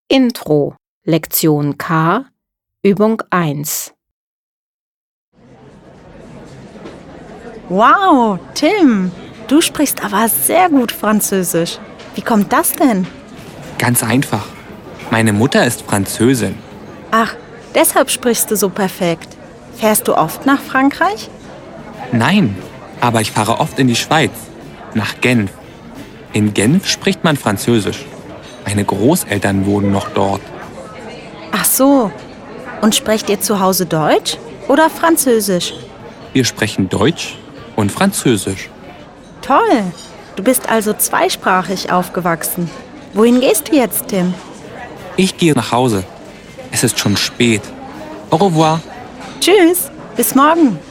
Intro, Lektion K, Übung 1. Wow, Tim, du sprichst aber sehr gut Französisch. Wie kommt das denn? Ganz einfach. Meine Mutter ist Französin. Ach, deshalb sprichst du so perfekt. Fährst du oft nach Frankreich? Nein, aber ich fahre oft in die Schweiz, nach Genf. In Genf spricht man Französisch. Meine Großeltern wohnen noch dort. Ach so. Und sprecht ihr zu Hause Deutsch oder Französisch? Wir sprechen Deutsch und Französisch. Toll. Du bist also zweisprachig aufgewachsen. Wohin gehst du jetzt, Tim? Ich gehe nach Hause. Es ist schon spät. Au revoir. Tschüss. Bis morgen.